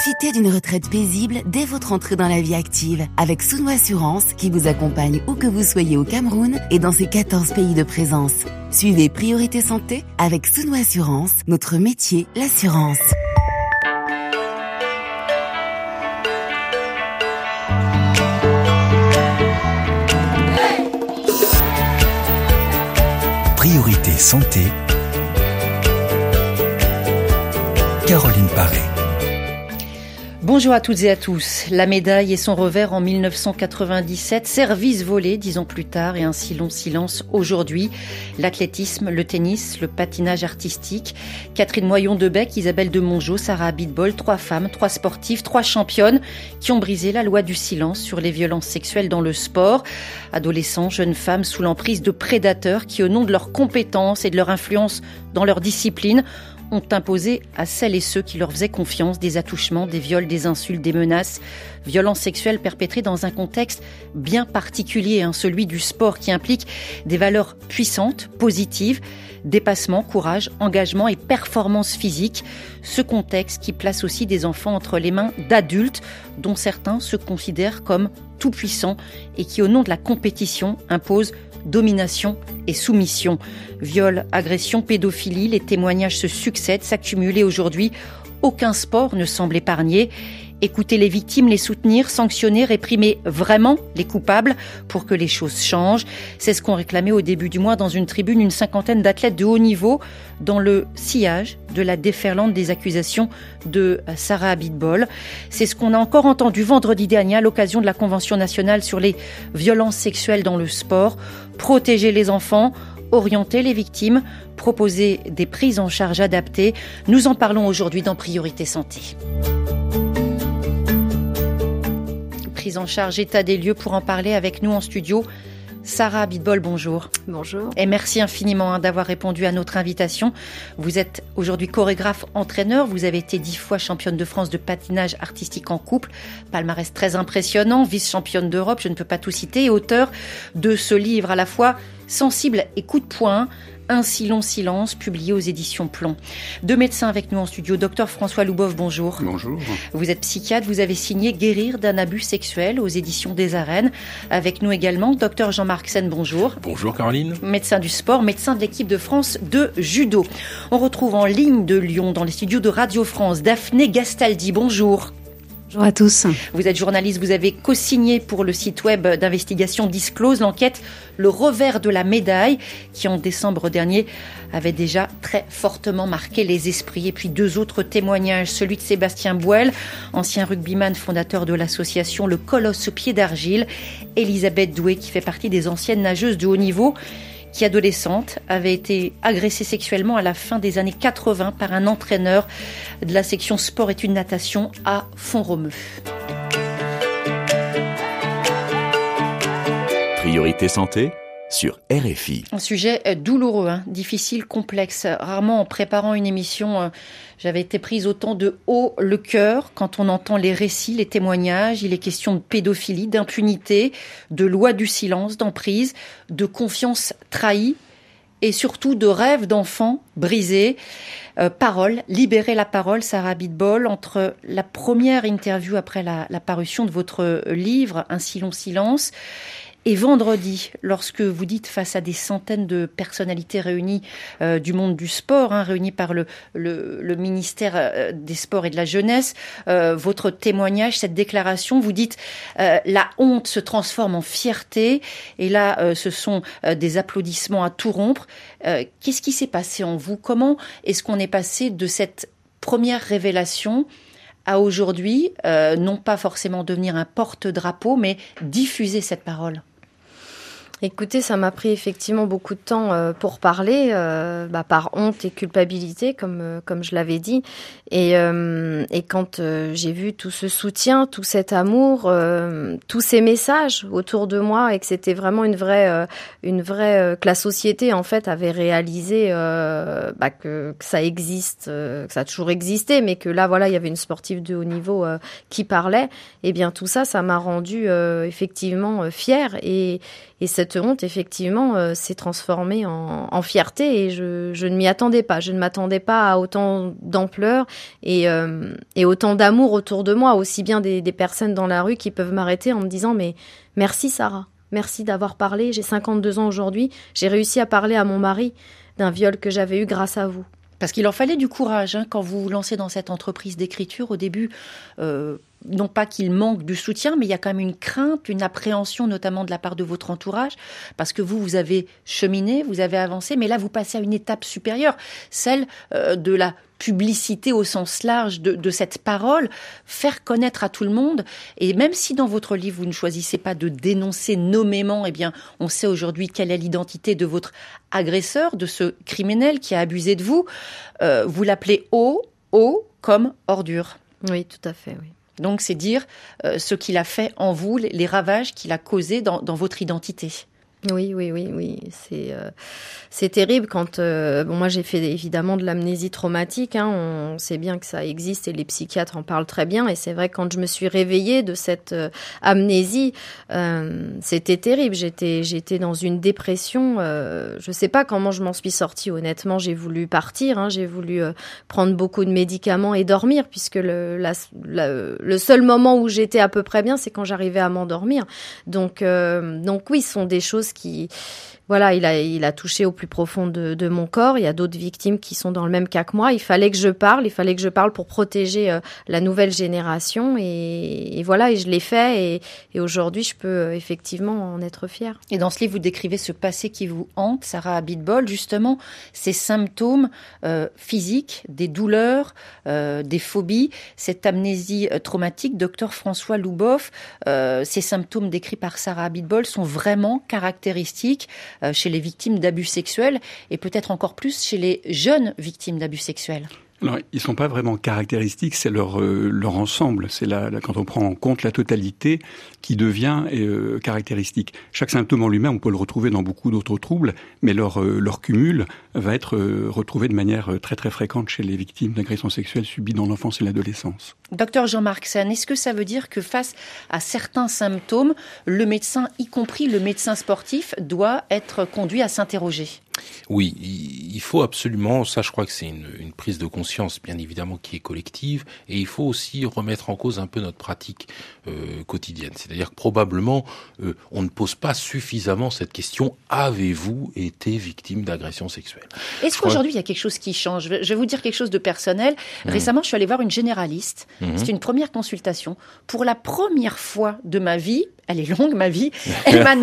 Profitez d'une retraite paisible dès votre entrée dans la vie active avec Souno Assurance qui vous accompagne où que vous soyez au Cameroun et dans ses 14 pays de présence. Suivez Priorité Santé avec Souno Assurance, notre métier, l'assurance. Priorité Santé, Caroline Paré. Bonjour à toutes et à tous. La médaille et son revers en 1997, service volé 10 ans plus tard et un si long silence aujourd'hui. L'athlétisme, le tennis, le patinage artistique. Catherine Moyon-Debec, Isabelle de Mongeau, Sarah Abitbol, 3 femmes, 3 sportives, 3 championnes qui ont brisé la loi du silence sur les violences sexuelles dans le sport. Adolescents, jeunes femmes sous l'emprise de prédateurs qui, au nom de leurs compétences et de leur influence dans leur discipline, ont imposé à celles et ceux qui leur faisaient confiance des attouchements, des viols, des insultes, des menaces. Violences sexuelles perpétrées dans un contexte bien particulier, celui du sport qui implique des valeurs puissantes, positives, dépassement, courage, engagement et performance physique. Ce contexte qui place aussi des enfants entre les mains d'adultes dont certains se considèrent comme tout-puissants et qui, au nom de la compétition, imposent domination et soumission. Viol, agression, pédophilie, les témoignages se succèdent, s'accumulent et aujourd'hui, aucun sport ne semble épargné. Écouter les victimes, les soutenir, sanctionner, réprimer vraiment les coupables pour que les choses changent. C'est ce qu'ont réclamé au début du mois dans une tribune une 50aine d'athlètes de haut niveau dans le sillage de la déferlante des accusations de Sarah Abitbol. C'est ce qu'on a encore entendu vendredi dernier à l'occasion de la Convention nationale sur les violences sexuelles dans le sport. Protéger les enfants, orienter les victimes, proposer des prises en charge adaptées. Nous en parlons aujourd'hui dans Priorité Santé. Prise en charge, état des lieux, pour en parler avec nous en studio. Sarah Abitbol, bonjour. Bonjour. Et merci infiniment d'avoir répondu à notre invitation. Vous êtes aujourd'hui chorégraphe, entraîneur. Vous avez été 10 fois championne de France de patinage artistique en couple. Palmarès très impressionnant, vice-championne d'Europe, je ne peux pas tout citer. Et auteur de ce livre à la fois sensible et coup de poing, Un si long silence, publié aux éditions Plomb. 2 médecins avec nous en studio. Docteur François Loubov, bonjour. Bonjour. Vous êtes psychiatre, vous avez signé Guérir d'un abus sexuel aux éditions des Arènes. Avec nous également, docteur Jean-Marc Sen, bonjour. Bonjour Caroline. Médecin du sport, médecin de l'équipe de France de judo. On retrouve en ligne de Lyon, dans les studios de Radio France, Daphné Gastaldi, bonjour. Bonjour à tous. Vous êtes journaliste, vous avez co-signé pour le site web d'investigation Disclose l'enquête Le revers de la médaille qui en décembre dernier avait déjà très fortement marqué les esprits. Et puis 2 autres témoignages, celui de Sébastien Bouel, ancien rugbyman fondateur de l'association Le Colosse au pied d'argile, Elisabeth Doué qui fait partie des anciennes nageuses de haut niveau, qui, adolescente, avait été agressée sexuellement à la fin des années 80 par un entraîneur de la section sport-études natation à Font-Romeu. Priorité Santé sur RFI. Un sujet douloureux, difficile, complexe. Rarement en préparant une émission, j'avais été prise autant de haut le cœur quand on entend les récits, les témoignages. Il est question de pédophilie, d'impunité, de loi du silence, d'emprise, de confiance trahie et surtout de rêves d'enfants brisés. Parole, libérer la parole, Sarah Abitbol. Entre la première interview après la parution de votre livre, Un si long silence, et vendredi, lorsque vous dites face à des centaines de personnalités réunies du monde du sport, réunies par le ministère des Sports et de la Jeunesse, votre témoignage, cette déclaration, vous dites la honte se transforme en fierté. Et là, ce sont des applaudissements à tout rompre. Qu'est-ce qui s'est passé en vous? Comment est-ce qu'on est passé de cette première révélation à aujourd'hui, non pas forcément devenir un porte-drapeau, mais diffuser cette parole? Écoutez, ça m'a pris effectivement beaucoup de temps pour parler, par honte et culpabilité, comme je l'avais dit. Et quand j'ai vu tout ce soutien, tout cet amour, tous ces messages autour de moi, et que c'était vraiment une vraie que la société en fait avait réalisé que ça existe, que ça a toujours existé, mais que là voilà, il y avait une sportive de haut niveau qui parlait. Et bien tout ça, ça m'a rendue effectivement fière et cette honte, effectivement, s'est transformée en fierté et je ne m'y attendais pas. Je ne m'attendais pas à autant d'ampleur et autant d'amour autour de moi, aussi bien des personnes dans la rue qui peuvent m'arrêter en me disant « Mais merci Sarah, merci d'avoir parlé, j'ai 52 ans aujourd'hui, j'ai réussi à parler à mon mari d'un viol que j'avais eu grâce à vous. » Parce qu'il en fallait du courage quand vous vous lancez dans cette entreprise d'écriture. Au début, non pas qu'il manque du soutien, mais il y a quand même une crainte, une appréhension, notamment de la part de votre entourage, parce que vous avez cheminé, vous avez avancé, mais là, vous passez à une étape supérieure, celle de la publicité au sens large de cette parole, faire connaître à tout le monde. Et même si dans votre livre, vous ne choisissez pas de dénoncer nommément, eh bien, on sait aujourd'hui quelle est l'identité de votre agresseur, de ce criminel qui a abusé de vous. Vous l'appelez O comme ordure. Oui, tout à fait, oui. Donc, c'est dire ce qu'il a fait en vous, les ravages qu'il a causés dans votre identité. Oui. C'est terrible quand... moi, j'ai fait évidemment de l'amnésie traumatique. On sait bien que ça existe et les psychiatres en parlent très bien. Et c'est vrai que quand je me suis réveillée de cette amnésie, c'était terrible. J'étais dans une dépression. Je sais pas comment je m'en suis sortie, honnêtement. J'ai voulu partir. J'ai voulu prendre beaucoup de médicaments et dormir, puisque le seul moment où j'étais à peu près bien, c'est quand j'arrivais à m'endormir. Donc oui, ce sont des choses qui, voilà, il a touché au plus profond de mon corps. Il y a d'autres victimes qui sont dans le même cas que moi. Il fallait que je parle pour protéger la nouvelle génération. Et voilà, et je l'ai fait. Et aujourd'hui, je peux effectivement en être fière. Et dans ce livre, vous décrivez ce passé qui vous hante, Sarah Abitbol, justement, ces symptômes physiques, des douleurs, des phobies, cette amnésie traumatique. Docteur François Louboff, ces symptômes décrits par Sarah Abitbol sont vraiment caractéristiques chez les victimes d'abus sexuels et peut-être encore plus chez les jeunes victimes d'abus sexuels. Alors, ils sont pas vraiment caractéristiques, c'est leur ensemble. C'est quand on prend en compte la totalité qui devient caractéristique. Chaque symptôme en lui-même, on peut le retrouver dans beaucoup d'autres troubles, mais leur cumul va être retrouvé de manière très très fréquente chez les victimes d'agressions sexuelles subies dans l'enfance et l'adolescence. Docteur Jean-Marc Sen, est-ce que ça veut dire que face à certains symptômes, le médecin, y compris le médecin sportif, doit être conduit à s'interroger ? Oui, il faut absolument, ça je crois que c'est une prise de conscience bien évidemment qui est collective, et il faut aussi remettre en cause un peu notre pratique quotidienne. C'est-à-dire que probablement on ne pose pas suffisamment cette question: avez-vous été victime d'agression sexuelle ? Est-ce qu'aujourd'hui il y a quelque chose qui change ? Je vais vous dire quelque chose de personnel. Récemment, je suis allée voir une généraliste. C'était une première consultation. Pour la première fois de ma vie, elle est longue ma vie, elle m'a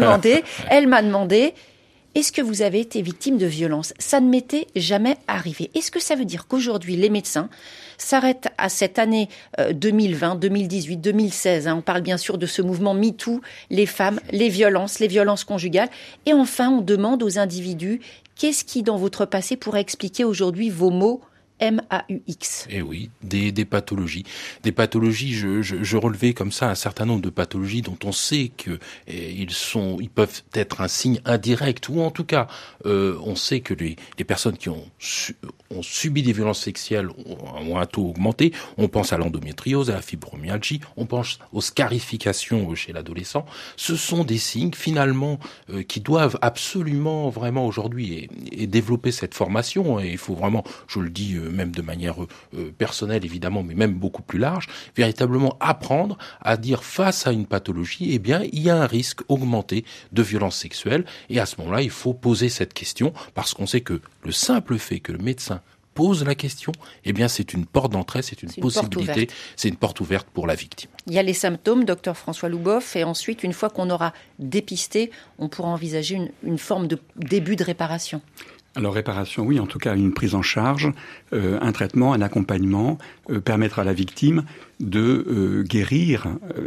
demandé est-ce que vous avez été victime de violence ? Ça ne m'était jamais arrivé. Est-ce que ça veut dire qu'aujourd'hui, les médecins s'arrêtent à cette année 2020, 2018, 2016 on parle bien sûr de ce mouvement MeToo, les femmes, les violences conjugales. Et enfin, on demande aux individus, qu'est-ce qui, dans votre passé, pourrait expliquer aujourd'hui vos mots MAUX. Eh oui, des pathologies. Des pathologies, je relevais comme ça un certain nombre de pathologies dont on sait que ils peuvent être un signe indirect, ou en tout cas, on sait que les personnes qui ont subi des violences sexuelles ont un taux augmenté. On pense à l'endométriose, à la fibromyalgie, on pense aux scarifications chez l'adolescent. Ce sont des signes, finalement, qui doivent absolument, vraiment aujourd'hui, et développer cette formation. Et il faut vraiment, je le dis même de manière personnelle évidemment, mais même beaucoup plus large, véritablement apprendre à dire face à une pathologie, eh bien, il y a un risque augmenté de violence sexuelle. Et à ce moment-là, il faut poser cette question, parce qu'on sait que le simple fait que le médecin pose la question, eh bien, c'est une porte d'entrée, c'est une possibilité, c'est une porte ouverte pour la victime. Il y a les symptômes, docteur François Louboff, et ensuite, une fois qu'on aura dépisté, on pourra envisager une forme de début de réparation. Alors réparation, oui, en tout cas une prise en charge, un traitement, un accompagnement, permettre à la victime de guérir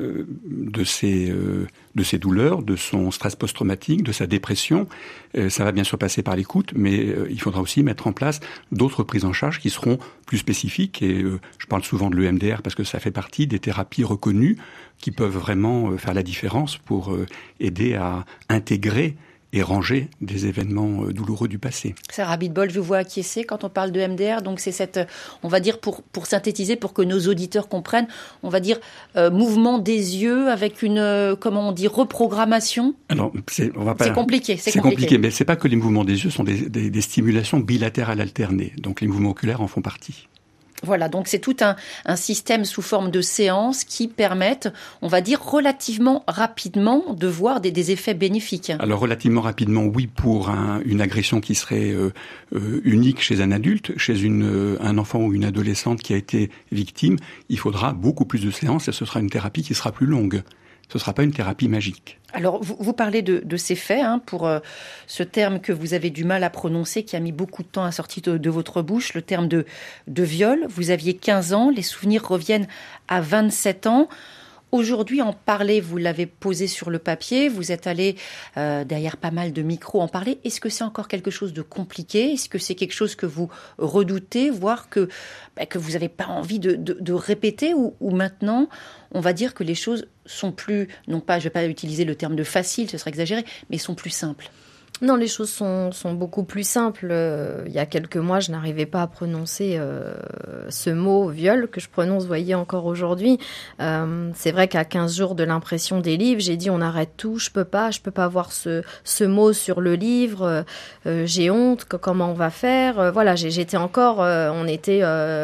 de ses douleurs, de son stress post-traumatique, de sa dépression. Ça va bien sûr passer par l'écoute, mais il faudra aussi mettre en place d'autres prises en charge qui seront plus spécifiques. Et je parle souvent de l'EMDR parce que ça fait partie des thérapies reconnues qui peuvent vraiment faire la différence pour aider à intégrer et ranger des événements douloureux du passé. Sarah Abitbol, je vous vois acquiescer quand on parle de MDR. Donc c'est cette, on va dire pour synthétiser, pour que nos auditeurs comprennent, on va dire mouvement des yeux avec une, comment on dit, reprogrammation. Alors, c'est compliqué. C'est compliqué, mais c'est pas que les mouvements des yeux sont des stimulations bilatérales alternées. Donc les mouvements oculaires en font partie. Voilà, donc c'est tout un système sous forme de séances qui permettent, on va dire, relativement rapidement de voir des effets bénéfiques. Alors relativement rapidement, oui, pour une agression qui serait unique chez un adulte, chez un enfant ou une adolescente qui a été victime, il faudra beaucoup plus de séances et ce sera une thérapie qui sera plus longue. Ce ne sera pas une thérapie magique. Alors, vous parlez de ces faits, pour ce terme que vous avez du mal à prononcer, qui a mis beaucoup de temps à sortir de votre bouche, le terme de viol. Vous aviez 15 ans, les souvenirs reviennent à 27 ans. Aujourd'hui, en parler, vous l'avez posé sur le papier, vous êtes allé derrière pas mal de micros en parler. Est-ce que c'est encore quelque chose de compliqué ? Est-ce que c'est quelque chose que vous redoutez, voire que vous n'avez pas envie de répéter ou maintenant, on va dire que les choses sont plus, non pas, je ne vais pas utiliser le terme de facile, ce serait exagéré, mais sont plus simples ? Non, les choses sont beaucoup plus simples. Il y a quelques mois, je n'arrivais pas à prononcer ce mot viol que je prononce, vous voyez, encore aujourd'hui. C'est vrai qu'à 15 jours de l'impression des livres, j'ai dit on arrête tout, je peux pas voir ce mot sur le livre. J'ai honte, comment on va faire ? Voilà, j'étais encore, on était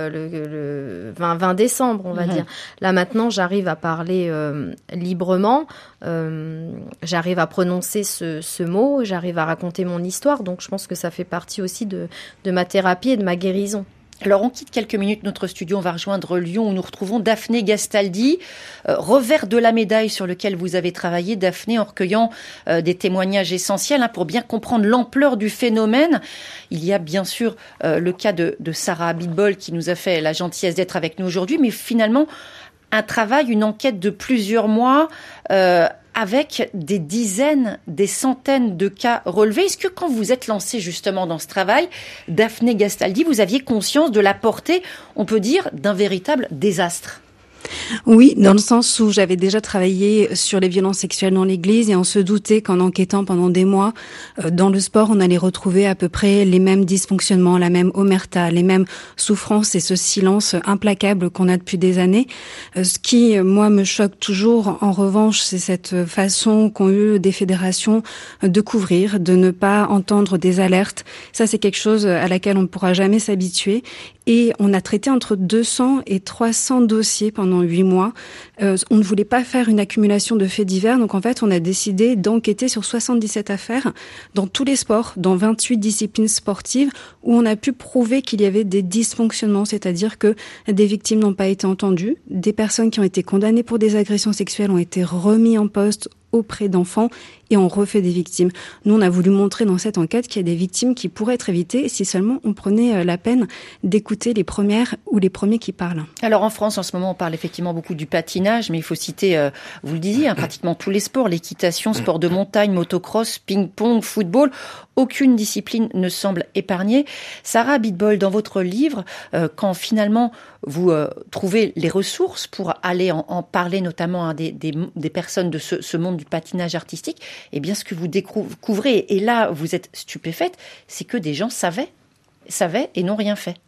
le 20 décembre, on va dire. Là maintenant, j'arrive à parler librement. J'arrive à prononcer ce mot, j'arrive à raconter mon histoire, donc je pense que ça fait partie aussi de ma thérapie et de ma guérison. Alors, on quitte quelques minutes notre studio, on va rejoindre Lyon où nous retrouvons Daphné Gastaldi, revers de la médaille sur lequel vous avez travaillé, Daphné, en recueillant des témoignages essentiels pour bien comprendre l'ampleur du phénomène. Il y a bien sûr le cas de Sarah Abitbol qui nous a fait la gentillesse d'être avec nous aujourd'hui, mais finalement, un travail, une enquête de plusieurs mois avec des dizaines, des centaines de cas relevés. Est-ce que quand vous êtes lancé justement dans ce travail, Daphné Gastaldi, vous aviez conscience de la portée, on peut dire, d'un véritable désastre ? Oui, dans le sens où j'avais déjà travaillé sur les violences sexuelles dans l'Église et on se doutait qu'en enquêtant pendant des mois, dans le sport, on allait retrouver à peu près les mêmes dysfonctionnements, la même omerta, les mêmes souffrances et ce silence implacable qu'on a depuis des années. Ce qui, moi, me choque toujours, en revanche, c'est cette façon qu'ont eu des fédérations de couvrir, de ne pas entendre des alertes. Ça, c'est quelque chose à laquelle on ne pourra jamais s'habituer. Et on a traité entre 200 et 300 dossiers pendant 8 mois. On ne voulait pas faire une accumulation de faits divers. Donc, en fait, on a décidé d'enquêter sur 77 affaires dans tous les sports, dans 28 disciplines sportives, où on a pu prouver qu'il y avait des dysfonctionnements, c'est-à-dire que des victimes n'ont pas été entendues, des personnes qui ont été condamnées pour des agressions sexuelles ont été remis en poste auprès d'enfants et on refait des victimes. Nous, on a voulu montrer dans cette enquête qu'il y a des victimes qui pourraient être évitées si seulement on prenait la peine d'écouter les premières ou les premiers qui parlent. Alors en France, en ce moment, on parle effectivement beaucoup du patinage, mais il faut citer, vous le disiez, pratiquement tous les sports, l'équitation, sport de montagne, motocross, ping-pong, football. Aucune discipline ne semble épargnée. Sarah Abitbol, dans votre livre, quand finalement vous trouvez les ressources pour aller en parler notamment à des personnes de ce monde du patinage artistique, eh bien ce que vous découvrez, et là vous êtes stupéfaite, c'est que des gens savaient et n'ont rien fait.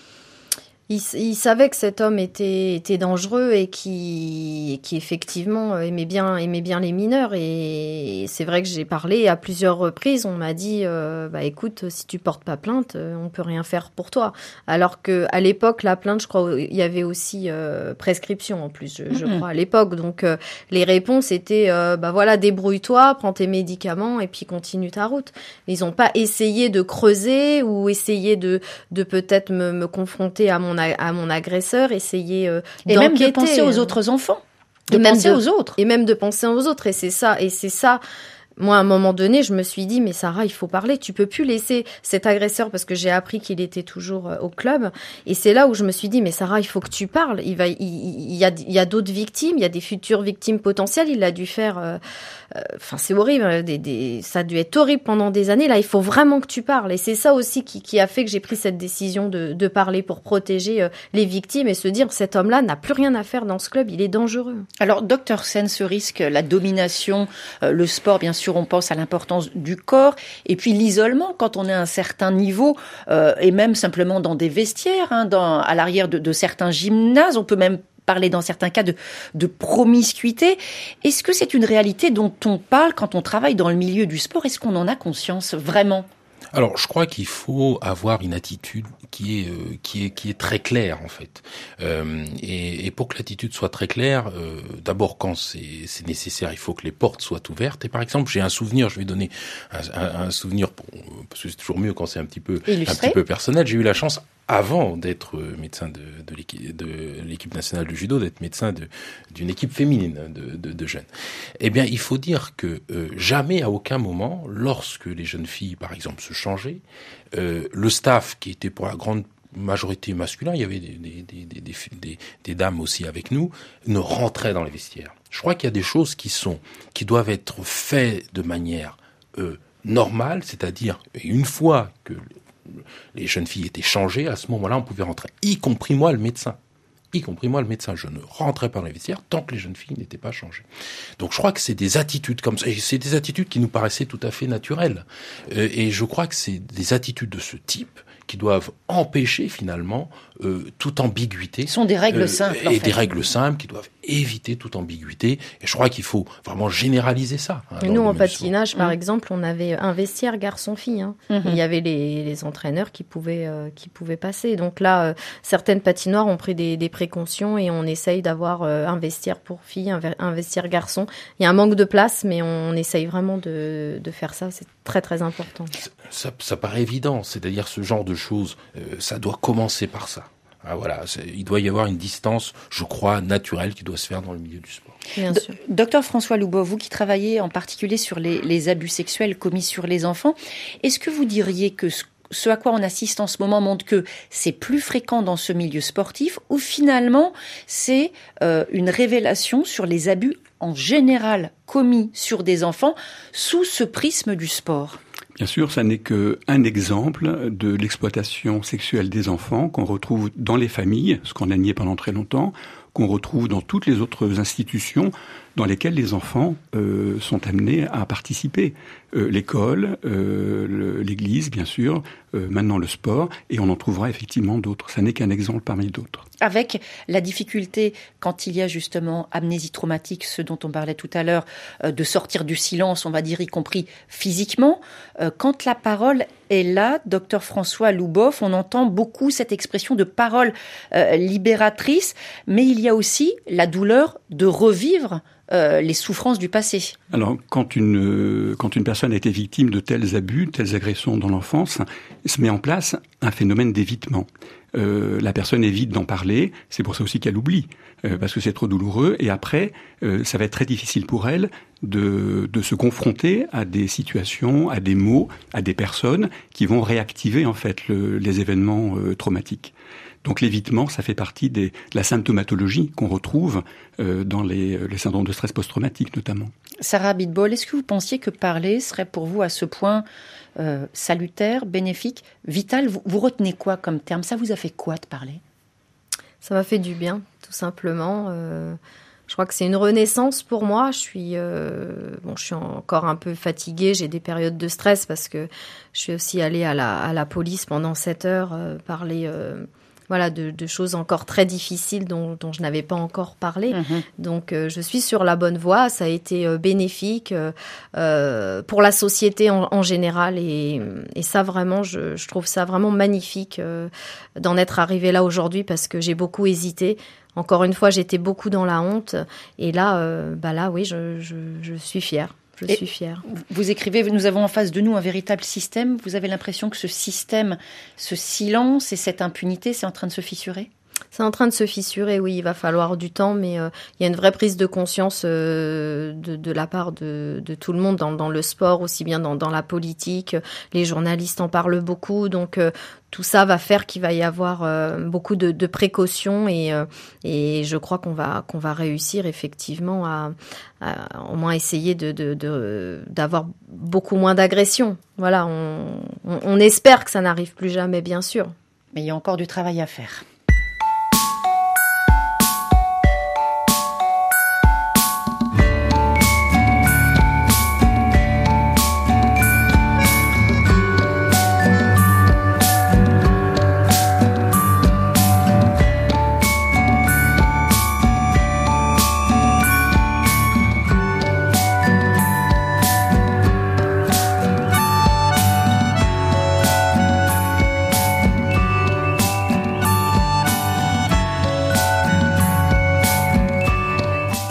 Il savait que cet homme était dangereux et qui effectivement aimait bien les mineurs. Et c'est vrai que j'ai parlé à plusieurs reprises. On m'a dit, écoute, si tu portes pas plainte, on peut rien faire pour toi. Alors que à l'époque, la plainte, je crois, il y avait aussi prescription en plus, je crois à l'époque. Donc les réponses étaient, débrouille-toi, prends tes médicaments et puis continue ta route. Ils n'ont pas essayé de creuser ou essayé de peut-être me confronter à mon agresseur, essayer et d'enquêter. Même de penser aux autres enfants, de penser aux autres. Et même de penser aux autres. Et c'est ça. Moi, à un moment donné, je me suis dit, mais Sarah, il faut parler. Tu peux plus laisser cet agresseur, parce que j'ai appris qu'il était toujours au club. Et c'est là où je me suis dit, mais Sarah, il faut que tu parles. Il y a d'autres victimes, il y a des futures victimes potentielles. Il a dû faire, c'est horrible. Ça a dû être horrible pendant des années. Là, il faut vraiment que tu parles. Et c'est ça aussi qui a fait que j'ai pris cette décision de parler pour protéger les victimes et se dire, cet homme-là n'a plus rien à faire dans ce club. Il est dangereux. Alors, Dr Sen, ce risque, la domination, le sport, bien sûr, sûr, on pense à l'importance du corps, et puis l'isolement quand on est à un certain niveau, et même simplement dans des vestiaires, à l'arrière de certains gymnases, on peut même parler dans certains cas de promiscuité. Est-ce que c'est une réalité dont on parle quand on travaille dans le milieu du sport? Est-ce qu'on en a conscience vraiment? Alors, je crois qu'il faut avoir une attitude qui est très claire en fait. Et pour que l'attitude soit très claire, d'abord quand c'est nécessaire, il faut que les portes soient ouvertes. Et par exemple, j'ai un souvenir, je vais donner un souvenir parce que c'est toujours mieux quand c'est un petit peu personnel. J'ai eu la chance, avant d'être médecin de l'équipe nationale de judo, d'être médecin d'une équipe féminine de jeunes. Eh bien, il faut dire que jamais, à aucun moment, lorsque les jeunes filles, par exemple, se changeaient, le staff, qui était pour la grande majorité masculin, il y avait des dames aussi avec nous, ne rentrait dans les vestiaires. Je crois qu'il y a des choses qui doivent être faites de manière normale, c'est-à-dire une fois que les jeunes filles étaient changées, à ce moment-là, on pouvait rentrer, y compris moi, le médecin. Je ne rentrais pas dans les vestiaires tant que les jeunes filles n'étaient pas changées. Donc je crois que c'est des attitudes comme ça, et c'est des attitudes qui nous paraissaient tout à fait naturelles. Et je crois que c'est des attitudes de ce type qui doivent empêcher finalement toute ambiguïté. Ce sont des règles simples. Et des règles simples qui doivent éviter toute ambiguïté. Et je crois qu'il faut vraiment généraliser ça. Nous, en patinage, par exemple, on avait un vestiaire garçon-fille. Il y avait les entraîneurs qui pouvaient passer. Donc là, certaines patinoires ont pris des précautions et on essaye d'avoir un vestiaire pour filles, un vestiaire garçon. Il y a un manque de place, mais on essaye vraiment de faire ça. C'est très, très important. Ça paraît évident. C'est-à-dire ce genre de choses, ça doit commencer par ça. Voilà, il doit y avoir une distance, je crois, naturelle qui doit se faire dans le milieu du sport. Bien sûr. Docteur François Louboff, vous qui travaillez en particulier sur les abus sexuels commis sur les enfants, est-ce que vous diriez que ce à quoi on assiste en ce moment montre que c'est plus fréquent dans ce milieu sportif, ou finalement c'est une révélation sur les abus en général commis sur des enfants sous ce prisme du sport? Bien sûr, ça n'est qu'un exemple de l'exploitation sexuelle des enfants qu'on retrouve dans les familles, ce qu'on a nié pendant très longtemps, qu'on retrouve dans toutes les autres institutions dans lesquelles les enfants sont amenés à participer. L'école, l'église, bien sûr, maintenant le sport, et on en trouvera effectivement d'autres. Ça n'est qu'un exemple parmi d'autres. Avec la difficulté, quand il y a justement amnésie traumatique, ce dont on parlait tout à l'heure, de sortir du silence, on va dire, y compris physiquement, quand la parole est là, docteur François Louboff, on entend beaucoup cette expression de parole libératrice, mais il y a aussi la douleur de revivre les souffrances du passé. Alors, quand une personne a été victime de tels abus, telles agressions dans l'enfance, se met en place un phénomène d'évitement. La personne évite d'en parler, c'est pour ça aussi qu'elle oublie, parce que c'est trop douloureux, et après, ça va être très difficile pour elle de se confronter à des situations, à des mots, à des personnes qui vont réactiver en fait les événements traumatiques. Donc l'évitement, ça fait partie de la symptomatologie qu'on retrouve dans les syndromes de stress post-traumatique notamment. Sarah Abitbol, est-ce que vous pensiez que parler serait pour vous à ce point salutaire, bénéfique, vital? Vous retenez quoi comme terme? Ça vous a fait quoi de parler? Ça m'a fait du bien, tout simplement. Je crois que c'est une renaissance pour moi. Je suis encore un peu fatiguée. J'ai des périodes de stress parce que je suis aussi allée à la police pendant 7 heures parler de choses encore très difficiles dont je n'avais pas encore parlé. Donc, je suis sur la bonne voie. Ça a été bénéfique pour la société en général. Et ça, vraiment, je trouve ça vraiment magnifique d'en être arrivée là aujourd'hui parce que j'ai beaucoup hésité. Encore une fois, j'étais beaucoup dans la honte. Et là, oui, je suis fière. Je suis fière. Vous écrivez, nous avons en face de nous un véritable système. Vous avez l'impression que ce système, ce silence et cette impunité, c'est en train de se fissurer ? C'est en train de se fissurer, oui. Il va falloir du temps, mais il y a une vraie prise de conscience de la part de tout le monde dans le sport, aussi bien dans la politique. Les journalistes en parlent beaucoup, donc tout ça va faire qu'il va y avoir beaucoup de précautions et je crois qu'on va réussir effectivement à au moins essayer d'avoir beaucoup moins d'agressions. Voilà, on espère que ça n'arrive plus jamais, bien sûr. Mais il y a encore du travail à faire.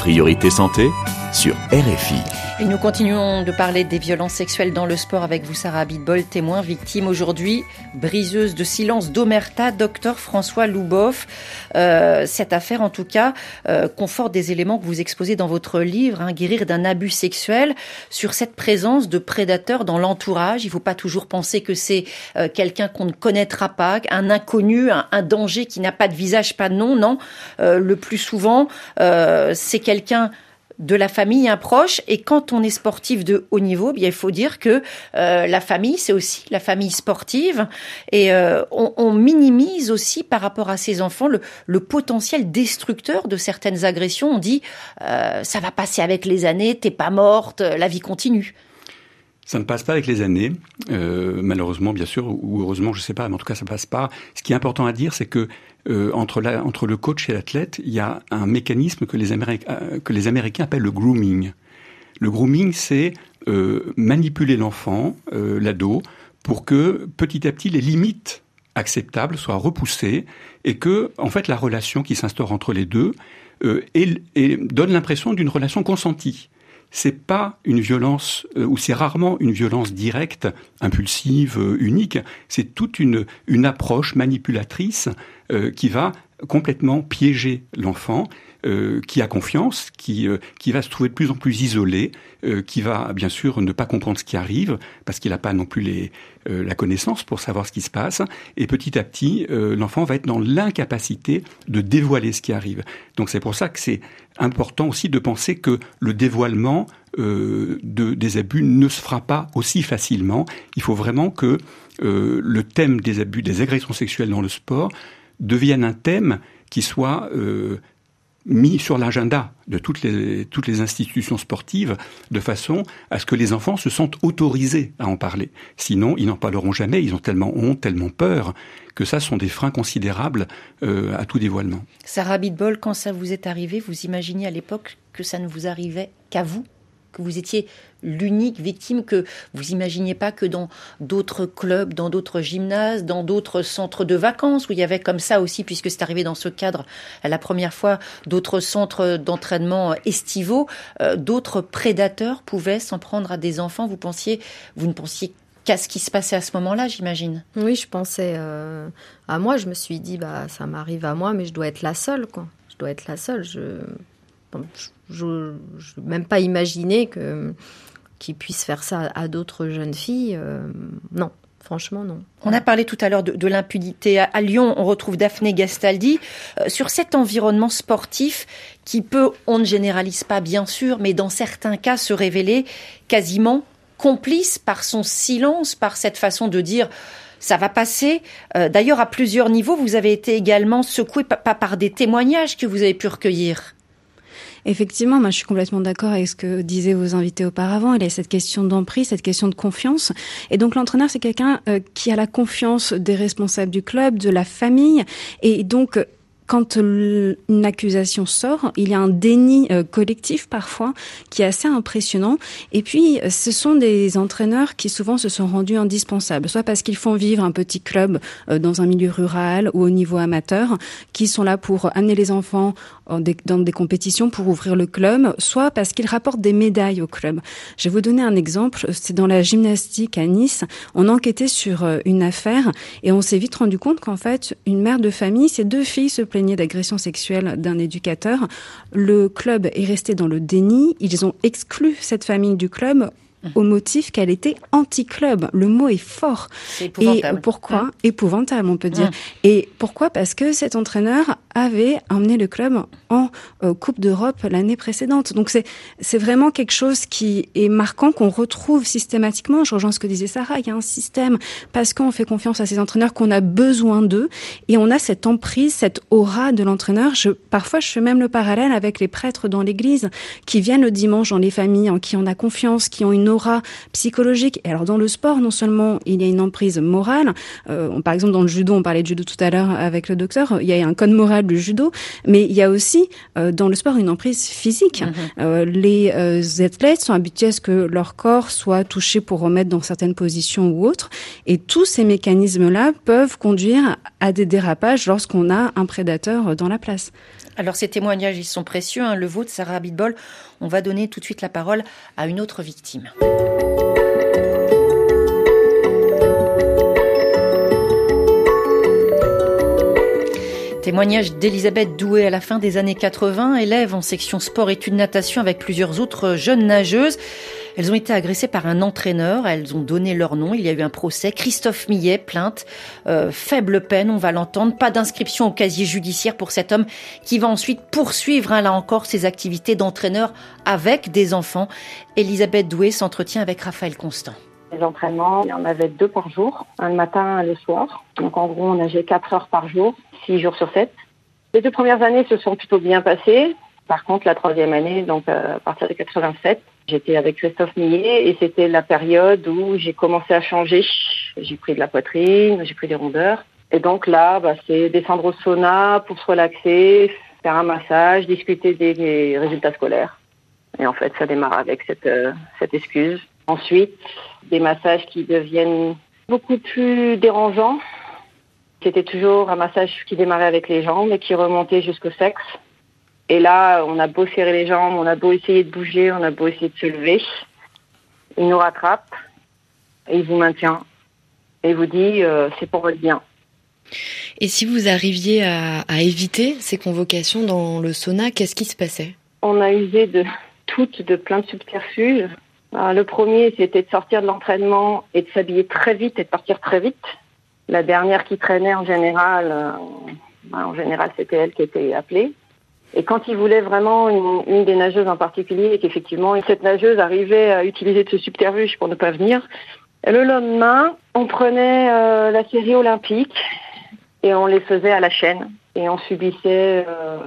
Priorité Santé sur RFI. Et nous continuons de parler des violences sexuelles dans le sport avec vous, Sarah Abitbol, témoin, victime aujourd'hui, briseuse de silence d'omerta, docteur François Louboff. Cette affaire, en tout cas, conforte des éléments que vous exposez dans votre livre, Guérir d'un abus sexuel, sur cette présence de prédateurs dans l'entourage. Il ne faut pas toujours penser que c'est quelqu'un qu'on ne connaîtra pas, un inconnu, un danger qui n'a pas de visage, pas de nom, non. Le plus souvent, c'est quelqu'un de la famille, un proche. Et quand on est sportif de haut niveau, bien, il faut dire que la famille, c'est aussi la famille sportive. Et on minimise aussi par rapport à ces enfants le potentiel destructeur de certaines agressions. On dit ça va passer avec les années, t'es pas morte, la vie continue. Ça ne passe pas avec les années, malheureusement bien sûr, ou heureusement, je sais pas, mais en tout cas ça passe pas. Ce qui est important à dire, c'est que entre le coach et l'athlète, il y a un mécanisme que les Américains appellent le grooming. Le grooming, c'est manipuler l'enfant, l'ado, pour que petit à petit les limites acceptables soient repoussées et que, en fait, la relation qui s'instaure entre les deux donne l'impression d'une relation consentie. C'est pas une violence, ou c'est rarement une violence directe, impulsive, unique. C'est toute une approche manipulatrice qui va complètement piéger l'enfant, qui a confiance, qui va se trouver de plus en plus isolé, qui va bien sûr ne pas comprendre ce qui arrive, parce qu'il n'a pas non plus la connaissance pour savoir ce qui se passe. Et petit à petit, l'enfant va être dans l'incapacité de dévoiler ce qui arrive. Donc c'est pour ça que c'est important aussi de penser que le dévoilement des abus ne se fera pas aussi facilement. Il faut vraiment que le thème des abus, des agressions sexuelles dans le sport devienne un thème qui soit mis sur l'agenda de toutes les institutions sportives, de façon à ce que les enfants se sentent autorisés à en parler. Sinon, ils n'en parleront jamais, ils ont tellement honte, tellement peur, que ça sont des freins considérables à tout dévoilement. Sarah Abitbol, quand ça vous est arrivé, vous imaginiez à l'époque que ça ne vous arrivait qu'à vous ? Que vous étiez l'unique victime, que vous imaginiez pas que dans d'autres clubs, dans d'autres gymnases, dans d'autres centres de vacances, où il y avait comme ça aussi, puisque c'est arrivé dans ce cadre la première fois, d'autres centres d'entraînement estivaux, d'autres prédateurs pouvaient s'en prendre à des enfants. Vous ne pensiez qu'à ce qui se passait à ce moment-là, j'imagine. Oui, je pensais à moi. Je me suis dit, ça m'arrive à moi, mais je dois être la seule, quoi. Je dois être la seule. Je n'ai même pas imaginé qu'ils puissent faire ça à d'autres jeunes filles. Non, franchement, non. On a parlé tout à l'heure de l'impunité. À Lyon, on retrouve Daphné Gastaldi. Sur cet environnement sportif qui peut, on ne généralise pas bien sûr, mais dans certains cas se révéler quasiment complice par son silence, par cette façon de dire ça va passer. D'ailleurs, à plusieurs niveaux, vous avez été également secoué par des témoignages que vous avez pu recueillir. Effectivement, moi je suis complètement d'accord avec ce que disaient vos invités auparavant. Il y a cette question d'emprise, cette question de confiance. Et donc l'entraîneur, c'est quelqu'un qui a la confiance des responsables du club, de la famille. Et donc quand une accusation sort, il y a un déni collectif parfois qui est assez impressionnant. Et puis, ce sont des entraîneurs qui souvent se sont rendus indispensables, soit parce qu'ils font vivre un petit club dans un milieu rural ou au niveau amateur, qui sont là pour amener les enfants dans des compétitions pour ouvrir le club, soit parce qu'ils rapportent des médailles au club. Je vais vous donner un exemple. C'est dans la gymnastique à Nice. On enquêtait sur une affaire et on s'est vite rendu compte qu'en fait, une mère de famille, ses 2 filles se plaignaient d'agression sexuelle d'un éducateur. Le club est resté dans le déni. Ils ont exclu cette famille du club au motif qu'elle était anti-club. Le mot est fort. C'est épouvantable. Et pourquoi ? Épouvantable, on peut dire. Et pourquoi ? Parce que cet entraîneur avait emmené le club en Coupe d'Europe l'année précédente. Donc c'est vraiment quelque chose qui est marquant, qu'on retrouve systématiquement. Je rejoins ce que disait Sarah, il y a un système, parce qu'on fait confiance à ces entraîneurs, qu'on a besoin d'eux, et on a cette emprise, cette aura de l'entraîneur. Parfois, je fais même le parallèle avec les prêtres dans l'église, qui viennent le dimanche dans les familles, en qui on a confiance, qui ont une aura psychologique. Et alors dans le sport, non seulement il y a une emprise morale, par exemple dans le judo, on parlait de judo tout à l'heure avec le docteur, il y a un code moral du judo, mais il y a aussi dans le sport une emprise physique. Les athlètes sont habitués à ce que leur corps soit touché pour remettre dans certaines positions ou autres, et tous ces mécanismes-là peuvent conduire à des dérapages lorsqu'on a un prédateur dans la place. Alors ces témoignages, ils sont précieux, le vôtre, Sarah Abitbol. On va donner tout de suite la parole à une autre victime. Témoignage d'Elisabeth Doué à la fin des années 80, élève en section sport-études natation avec plusieurs autres jeunes nageuses. Elles ont été agressées par un entraîneur, elles ont donné leur nom, il y a eu un procès. Christophe Millet, plainte, faible peine, on va l'entendre, pas d'inscription au casier judiciaire pour cet homme qui va ensuite poursuivre, là encore, ses activités d'entraîneur avec des enfants. Elisabeth Doué s'entretient avec Raphaël Constant. Les entraînements, il y en avait 2 par jour, un le matin, un le soir. Donc en gros, on nageait 4 heures par jour, 6 jours sur 7. Les 2 premières années se sont plutôt bien passées. Par contre, la 3e année, donc à partir de 87, j'étais avec Christophe Millet et c'était la période où j'ai commencé à changer. J'ai pris de la poitrine, j'ai pris des rondeurs. Et donc là, c'est descendre au sauna pour se relaxer, faire un massage, discuter des résultats scolaires. Et en fait, ça démarre avec cette excuse. Ensuite, des massages qui deviennent beaucoup plus dérangeants. C'était toujours un massage qui démarrait avec les jambes et qui remontait jusqu'au sexe. Et là, on a beau serrer les jambes, on a beau essayer de bouger, on a beau essayer de se lever. Il nous rattrape et il vous maintient. Et il vous dit, c'est pour votre bien. Et si vous arriviez à éviter ces convocations dans le sauna, qu'est-ce qui se passait ? On a usé de plein de subterfuges. Alors, le premier, c'était de sortir de l'entraînement et de s'habiller très vite et de partir très vite. La dernière qui traînait, en général, c'était elle qui était appelée. Et quand il voulait vraiment une des nageuses en particulier, et qu'effectivement, cette nageuse arrivait à utiliser de ce subterfuge pour ne pas venir, le lendemain, on prenait la série olympique et on les faisait à la chaîne. Et on subissait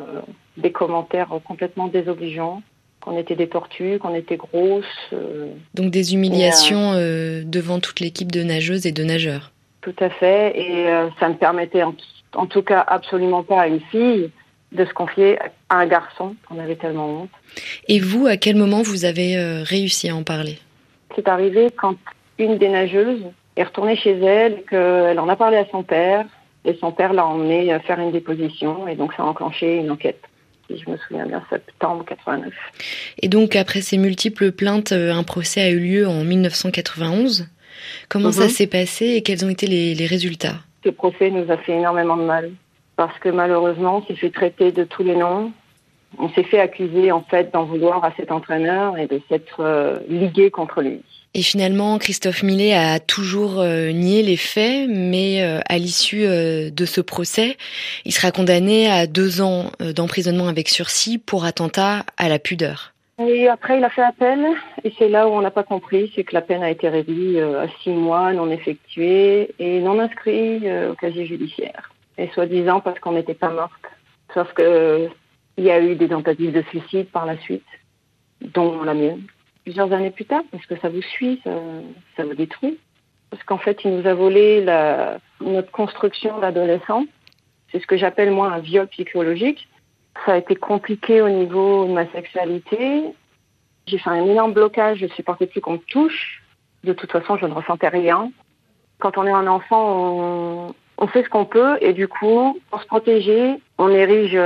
des commentaires complètement désobligeants, qu'on était des tortues, qu'on était grosses. Donc des humiliations devant toute l'équipe de nageuses et de nageurs. Tout à fait, et ça ne permettait en tout cas absolument pas à une fille de se confier à un garçon, qu'on avait tellement honte. Et vous, à quel moment vous avez réussi à en parler ? C'est arrivé quand une des nageuses est retournée chez elle, qu'elle en a parlé à son père, et son père l'a emmenée faire une déposition, et donc ça a enclenché une enquête. Si je me souviens bien, septembre 89. Et donc, après ces multiples plaintes, un procès a eu lieu en 1991. Comment ça s'est passé et quels ont été les résultats ? Ce procès nous a fait énormément de mal. Parce que malheureusement, on s'est fait traiter de tous les noms. On s'est fait accuser, en fait, d'en vouloir à cet entraîneur et de s'être ligué contre lui. Et finalement, Christophe Millet a toujours nié les faits, mais à l'issue de ce procès, il sera condamné à 2 ans d'emprisonnement avec sursis pour attentat à la pudeur. Et après, il a fait appel, et c'est là où on n'a pas compris, c'est que la peine a été réduite à 6 mois non effectués et non inscrits au casier judiciaire. Et soi-disant parce qu'on n'était pas morte. Sauf que il y a eu des tentatives de suicide par la suite, dont la mienne. Plusieurs années plus tard, parce que ça vous suit, ça vous détruit. Parce qu'en fait, il nous a volé notre construction d'adolescent. C'est ce que j'appelle, moi, un viol psychologique. Ça a été compliqué au niveau de ma sexualité. J'ai fait un énorme blocage, je ne supportais plus qu'on me touche. De toute façon, je ne ressentais rien. Quand on est un enfant, on fait ce qu'on peut et du coup, pour se protéger, on érige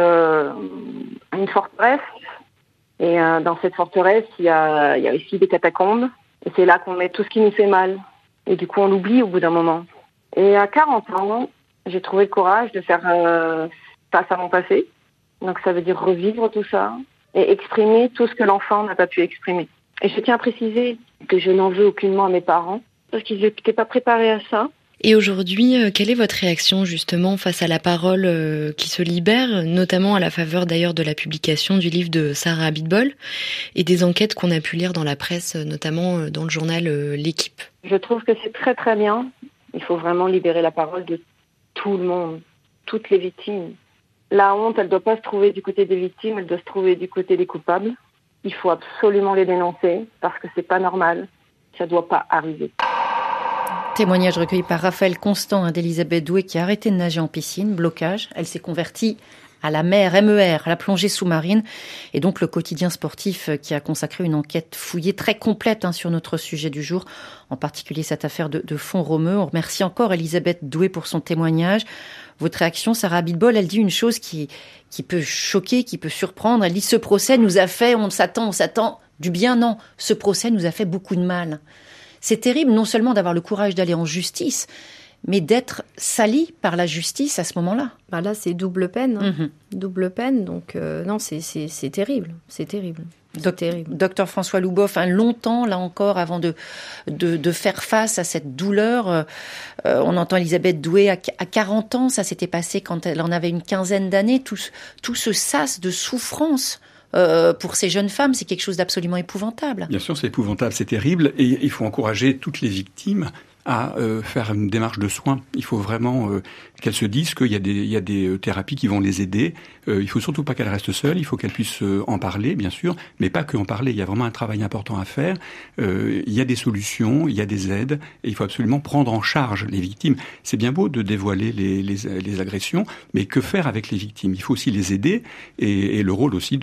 une forteresse. Et dans cette forteresse, il y a aussi des catacombes. Et c'est là qu'on met tout ce qui nous fait mal. Et du coup, on l'oublie au bout d'un moment. Et à 40 ans, j'ai trouvé le courage de faire face à mon passé. Donc ça veut dire revivre tout ça et exprimer tout ce que l'enfant n'a pas pu exprimer. Et je tiens à préciser que je n'en veux aucunement à mes parents parce qu'ils n'étaient pas préparés à ça. Et aujourd'hui, quelle est votre réaction justement face à la parole qui se libère, notamment à la faveur d'ailleurs de la publication du livre de Sarah Abitbol et des enquêtes qu'on a pu lire dans la presse, notamment dans le journal L'Équipe ? Je trouve que c'est très très bien. Il faut vraiment libérer la parole de tout le monde, toutes les victimes. La honte, elle ne doit pas se trouver du côté des victimes, elle doit se trouver du côté des coupables. Il faut absolument les dénoncer parce que c'est pas normal. Ça ne doit pas arriver. Témoignage recueilli par Raphaël Constant d'Elisabeth Doué qui a arrêté de nager en piscine, blocage. Elle s'est convertie à la mer, MER, la plongée sous-marine, et donc le quotidien sportif qui a consacré une enquête fouillée très complète sur notre sujet du jour, en particulier cette affaire de Font-Romeu. On remercie encore Elisabeth Doué pour son témoignage. Votre réaction, Sarah Abitbol, elle dit une chose qui peut choquer, qui peut surprendre. Elle dit « Ce procès nous a fait, on s'attend du bien ». Non, ce procès nous a fait beaucoup de mal. C'est terrible non seulement d'avoir le courage d'aller en justice, mais d'être sali par la justice à ce moment-là. Là, c'est double peine. Double peine, donc non, c'est terrible. C'est terrible. Docteur François Louboff, longtemps, là encore, avant de faire face à cette douleur, on entend Elisabeth Doué à 40 ans, ça s'était passé quand elle en avait une quinzaine d'années, tout ce sas de souffrance pour ces jeunes femmes, c'est quelque chose d'absolument épouvantable. Bien sûr, c'est épouvantable, c'est terrible, et il faut encourager toutes les victimes à faire une démarche de soins. Il faut vraiment qu'elles se disent qu'il y a des thérapies qui vont les aider. Il faut surtout pas qu'elles restent seules, il faut qu'elles puissent en parler, bien sûr, mais pas que en parler. Il y a vraiment un travail important à faire. Il y a des solutions, il y a des aides, et il faut absolument prendre en charge les victimes. C'est bien beau de dévoiler les agressions, mais que faire avec les victimes? Il faut aussi les aider, et le rôle aussi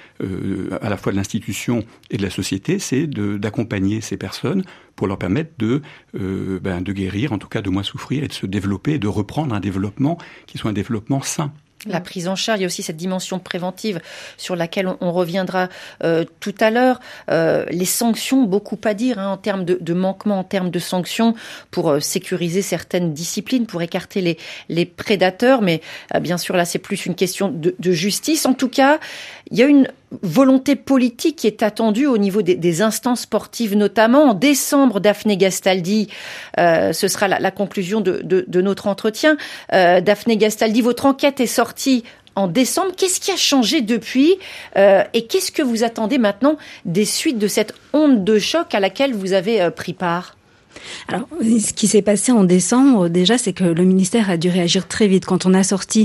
à la fois de l'institution et de la société, c'est d'accompagner ces personnes pour leur permettre de guérir, en tout cas de moins souffrir et de se développer et de reprendre un développement qui soit un développement sain. La prise en charge, il y a aussi cette dimension préventive sur laquelle on reviendra tout à l'heure. Les sanctions, beaucoup à dire en termes de manquements, en termes de sanctions pour sécuriser certaines disciplines, pour écarter les prédateurs. Mais bien sûr, là, c'est plus une question de justice. En tout cas, il y a une volonté politique qui est attendue au niveau des instances sportives, notamment. En décembre, Daphné Gastaldi, ce sera la conclusion de notre entretien. Daphné Gastaldi, votre enquête est sortie en décembre. Qu'est-ce qui a changé depuis et qu'est-ce que vous attendez maintenant des suites de cette onde de choc à laquelle vous avez pris part ? Alors, ce qui s'est passé en décembre, déjà, c'est que le ministère a dû réagir très vite. Quand on a sorti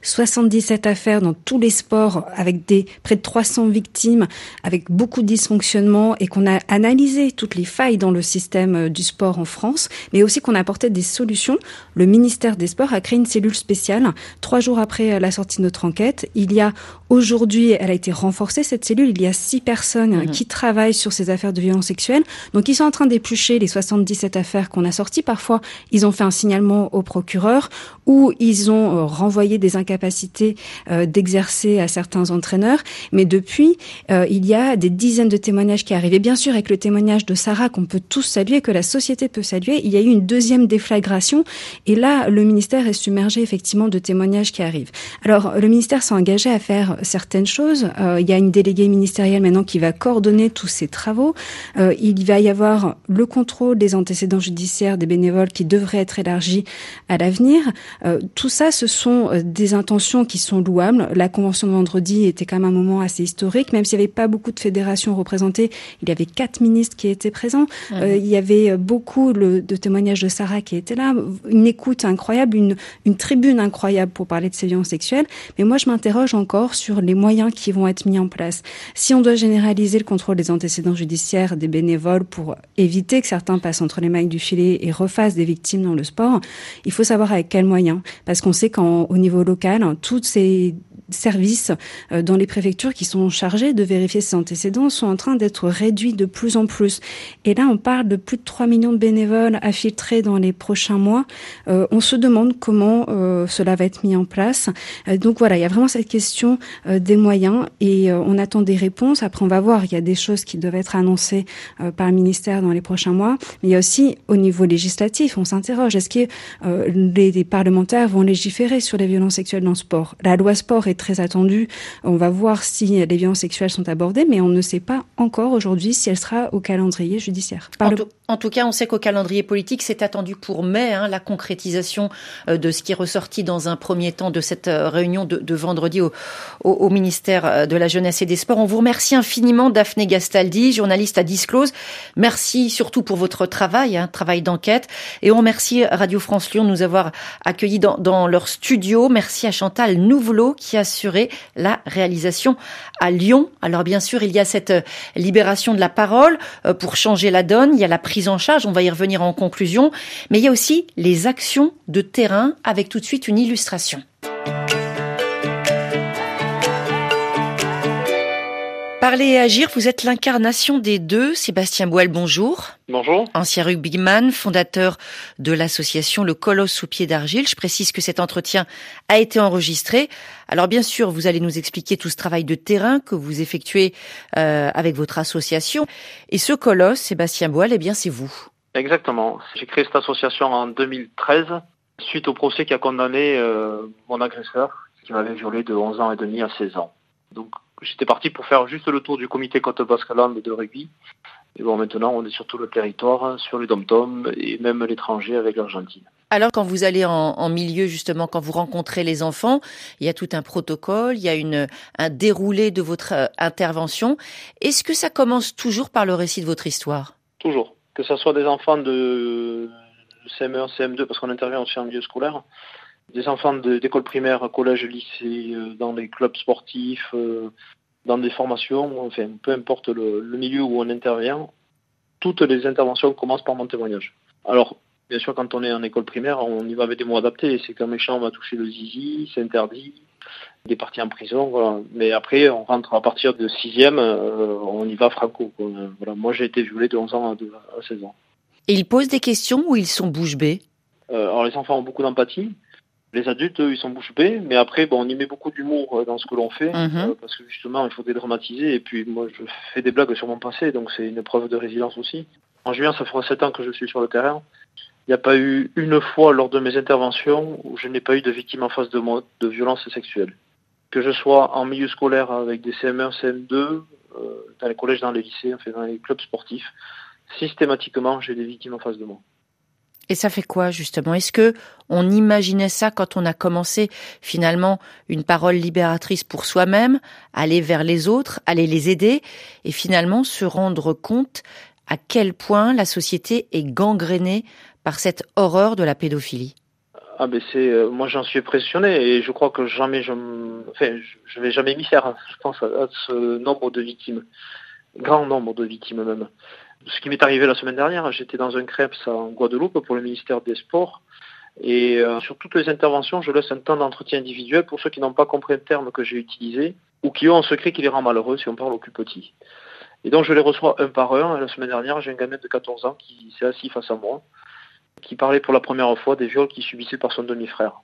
77 affaires dans tous les sports, avec près de 300 victimes, avec beaucoup de dysfonctionnements, et qu'on a analysé toutes les failles dans le système du sport en France, mais aussi qu'on a apporté des solutions, le ministère des Sports a créé une cellule spéciale. 3 jours après la sortie de notre enquête, aujourd'hui, elle a été renforcée, cette cellule. Il y a 6 personnes qui travaillent sur ces affaires de violence sexuelle. Donc, ils sont en train d'éplucher les 77 affaires qu'on a sorties. Parfois, ils ont fait un signalement au procureur ou ils ont renvoyé des incapacités d'exercer à certains entraîneurs. Mais depuis, il y a des dizaines de témoignages qui arrivent. Et bien sûr, avec le témoignage de Sarah, qu'on peut tous saluer, que la société peut saluer, il y a eu une deuxième déflagration. Et là, le ministère est submergé effectivement de témoignages qui arrivent. Alors, le ministère s'est engagé à faire certaines choses. Il y a une déléguée ministérielle maintenant qui va coordonner tous ces travaux. Il va y avoir le contrôle des antécédents judiciaires des bénévoles qui devrait être élargi à l'avenir. Tout ça, ce sont des intentions qui sont louables. La convention de vendredi était quand même un moment assez historique, même s'il n'y avait pas beaucoup de fédérations représentées. Il y avait 4 ministres qui étaient présents. Il y avait beaucoup de témoignages de Sarah qui étaient là, une écoute incroyable, une tribune incroyable pour parler de ces violences sexuelles. Mais moi, je m'interroge encore sur les moyens qui vont être mis en place. Si on doit généraliser le contrôle des antécédents judiciaires des bénévoles pour éviter que certains passent entre les mailles du filet et refassent des victimes dans le sport, il faut savoir avec quels moyens. Parce qu'on sait qu'au niveau local, toutes ces services dans les préfectures qui sont chargés de vérifier ces antécédents sont en train d'être réduits de plus en plus. Et là, on parle de plus de 3 millions de bénévoles à filtrer dans les prochains mois. On se demande comment cela va être mis en place. Donc voilà, il y a vraiment cette question des moyens et on attend des réponses. Après, on va voir, il y a des choses qui doivent être annoncées par le ministère dans les prochains mois. Mais il y a aussi, au niveau législatif, on s'interroge. Est-ce que les parlementaires vont légiférer sur les violences sexuelles dans le sport ? La loi sport est très attendue. On va voir si les violences sexuelles sont abordées, mais on ne sait pas encore aujourd'hui si elle sera au calendrier judiciaire. En tout cas, on sait qu'au calendrier politique, c'est attendu pour mai, la concrétisation de ce qui est ressorti dans un premier temps de cette réunion de vendredi au ministère de la Jeunesse et des Sports. On vous remercie infiniment, Daphné Gastaldi, journaliste à Disclose. Merci surtout pour votre travail, travail d'enquête. Et on remercie Radio France Lyon de nous avoir accueillis dans leur studio. Merci à Chantal Nouvelot qui a assuré la réalisation à Lyon. Alors bien sûr, il y a cette libération de la parole pour changer la donne. Il y a la prise en charge, on va y revenir en conclusion. Mais il y a aussi les actions de terrain avec tout de suite une illustration. Parler et agir, vous êtes l'incarnation des deux. Sébastien Boel, bonjour. Bonjour. Ancien rugbyman, fondateur de l'association Le Colosse aux pieds d'argile. Je précise que cet entretien a été enregistré. Alors bien sûr, vous allez nous expliquer tout ce travail de terrain que vous effectuez avec votre association. Et ce colosse, Sébastien Boel, eh bien c'est vous. Exactement. J'ai créé cette association en 2013 suite au procès qui a condamné mon agresseur qui m'avait violé de 11 ans et demi à 16 ans. Donc j'étais parti pour faire juste le tour du comité Côte Basque-Land de rugby. Et bon, maintenant, on est sur tout le territoire, sur les dom-toms et même l'étranger avec l'Argentine. Alors, quand vous allez en milieu, justement, quand vous rencontrez les enfants, il y a tout un protocole, il y a un déroulé de votre intervention. Est-ce que ça commence toujours par le récit de votre histoire ? Toujours. Que ce soit des enfants de CM1, CM2, parce qu'on intervient aussi en milieu scolaire, des enfants d'école primaire, collège, lycée, dans les clubs sportifs, dans des formations, enfin, peu importe le milieu où on intervient, toutes les interventions commencent par mon témoignage. Alors, bien sûr, quand on est en école primaire, on y va avec des mots adaptés. C'est qu'un méchant m'a touché le zizi, c'est interdit, il est parti en prison, voilà. Mais après, on rentre à partir de 6e, on y va franco, quoi. Voilà. Moi, j'ai été violé de 11 ans à 16 ans. Et ils posent des questions ou ils sont bouche bée ? Alors, les enfants ont beaucoup d'empathie. Les adultes, eux, ils sont bouche bée, mais après, on y met beaucoup d'humour dans ce que l'on fait, parce que justement, il faut dédramatiser, et puis moi, je fais des blagues sur mon passé, donc c'est une preuve de résilience aussi. En juin, ça fera 7 ans que je suis sur le terrain. Il n'y a pas eu une fois lors de mes interventions où je n'ai pas eu de victime en face de moi de violence sexuelle. Que je sois en milieu scolaire avec des CM1, CM2, dans les collèges, dans les lycées, enfin dans les clubs sportifs, systématiquement, j'ai des victimes en face de moi. Et ça fait quoi, justement ? Est-ce que on imaginait ça quand on a commencé, finalement, une parole libératrice pour soi-même, aller vers les autres, aller les aider, et finalement se rendre compte à quel point la société est gangrénée par cette horreur de la pédophilie ? Ah ben moi j'en suis impressionné et je crois que jamais je vais jamais m'y faire, je pense, à ce nombre de victimes, grand nombre de victimes même. Ce qui m'est arrivé la semaine dernière, j'étais dans un CREPS en Guadeloupe pour le ministère des Sports et sur toutes les interventions, je laisse un temps d'entretien individuel pour ceux qui n'ont pas compris le terme que j'ai utilisé ou qui ont un secret qui les rend malheureux si on parle aux plus petits. Et donc je les reçois un par un. Et la semaine dernière, j'ai un gamin de 14 ans qui s'est assis face à moi, qui parlait pour la première fois des viols qu'il subissait par son demi-frère.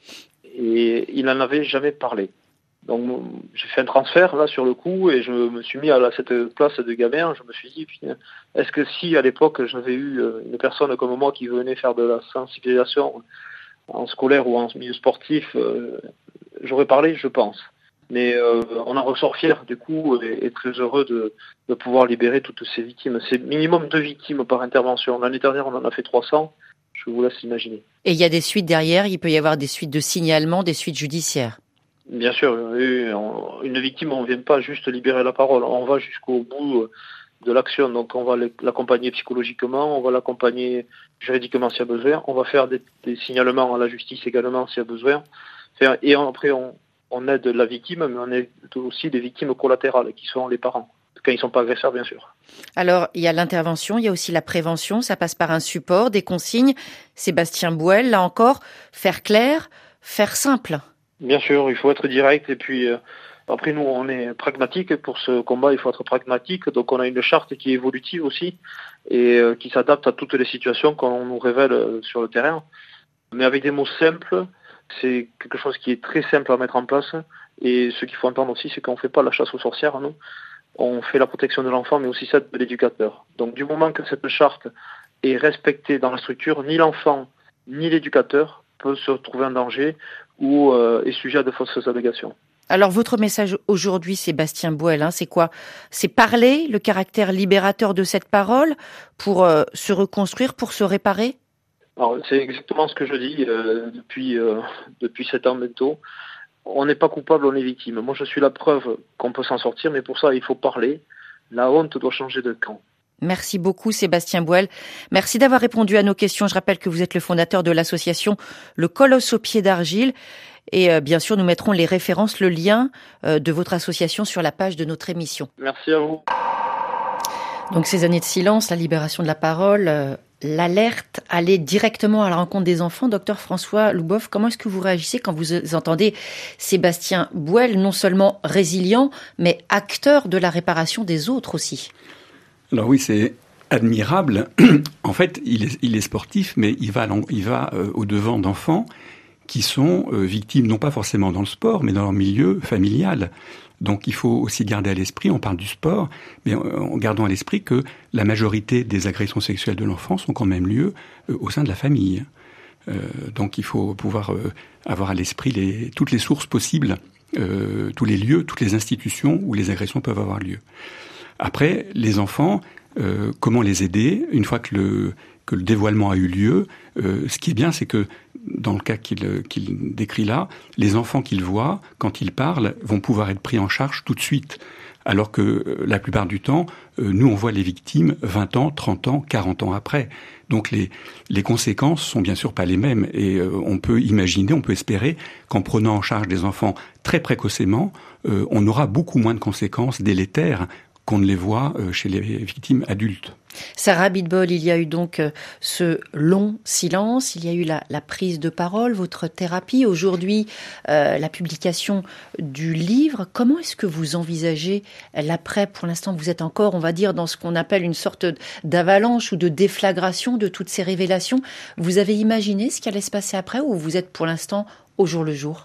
Et il n'en avait jamais parlé. Donc j'ai fait un transfert là sur le coup et je me suis mis à cette place de gamin. Je me suis dit, est-ce que si à l'époque j'avais eu une personne comme moi qui venait faire de la sensibilisation en scolaire ou en milieu sportif, j'aurais parlé, je pense. Mais on en ressort fier du coup et très heureux de pouvoir libérer toutes ces victimes. C'est minimum 2 victimes par intervention. L'année dernière, on en a fait 300. Je vous laisse imaginer. Et il y a des suites derrière, il peut y avoir des suites de signalement, des suites judiciaires. Bien sûr, une victime, on ne vient pas juste libérer la parole, on va jusqu'au bout de l'action. Donc on va l'accompagner psychologiquement, on va l'accompagner juridiquement s'il y a besoin, on va faire des signalements à la justice également s'il y a besoin. Et après, on aide la victime, mais on aide aussi des victimes collatérales, qui sont les parents, quand ils ne sont pas agresseurs, bien sûr. Alors, il y a l'intervention, il y a aussi la prévention, ça passe par un support, des consignes. Sébastien Boel, là encore, faire clair, faire simple. Bien sûr, il faut être direct et puis après nous on est pragmatique pour ce combat, il faut être pragmatique, donc on a une charte qui est évolutive aussi et qui s'adapte à toutes les situations qu'on nous révèle sur le terrain, mais avec des mots simples. C'est quelque chose qui est très simple à mettre en place et ce qu'il faut entendre aussi, c'est qu'on ne fait pas la chasse aux sorcières, nous. On fait la protection de l'enfant mais aussi celle de l'éducateur. Donc du moment que cette charte est respectée dans la structure, ni l'enfant ni l'éducateur peut se retrouver en danger ou est sujet à de fausses allégations. Alors votre message aujourd'hui, Sébastien Boel, c'est quoi ? C'est parler, le caractère libérateur de cette parole pour se reconstruire, pour se réparer ? Alors c'est exactement ce que je dis depuis 7 ans bientôt. On n'est pas coupable, on est victime. Moi je suis la preuve qu'on peut s'en sortir, mais pour ça il faut parler. La honte doit changer de camp. Merci beaucoup Sébastien Boel. Merci d'avoir répondu à nos questions. Je rappelle que vous êtes le fondateur de l'association Le Colosse aux pieds d'argile. Et bien sûr, nous mettrons les références, le lien de votre association sur la page de notre émission. Merci à vous. Donc ces années de silence, la libération de la parole, l'alerte, aller directement à la rencontre des enfants. Docteur François Louboff, comment est-ce que vous réagissez quand vous entendez Sébastien Bouel, non seulement résilient, mais acteur de la réparation des autres aussi? Alors oui, c'est admirable. En fait, il est sportif, mais il va au-devant d'enfants qui sont victimes, non pas forcément dans le sport, mais dans leur milieu familial. Donc il faut aussi garder à l'esprit, on parle du sport, mais en gardant à l'esprit que la majorité des agressions sexuelles de l'enfance ont quand même lieu au sein de la famille. Donc il faut pouvoir avoir à l'esprit toutes les sources possibles, tous les lieux, toutes les institutions où les agressions peuvent avoir lieu. Après, les enfants, comment les aider une fois que le dévoilement a eu lieu? Ce qui est bien, c'est que dans le cas qu'il décrit là, les enfants qu'il voit, quand ils parlent, vont pouvoir être pris en charge tout de suite. Alors que la plupart du temps, nous, on voit les victimes 20 ans, 30 ans, 40 ans après. Donc les conséquences sont bien sûr pas les mêmes. Et on peut imaginer, on peut espérer qu'en prenant en charge des enfants très précocement, on aura beaucoup moins de conséquences délétères qu'on ne les voit chez les victimes adultes. Sarah Abitbol, il y a eu donc ce long silence, il y a eu la prise de parole, votre thérapie, aujourd'hui la publication du livre. Comment est-ce que vous envisagez l'après? Pour l'instant, vous êtes encore, on va dire, dans ce qu'on appelle une sorte d'avalanche ou de déflagration de toutes ces révélations. Vous avez imaginé ce qui allait se passer après ou vous êtes pour l'instant au jour le jour?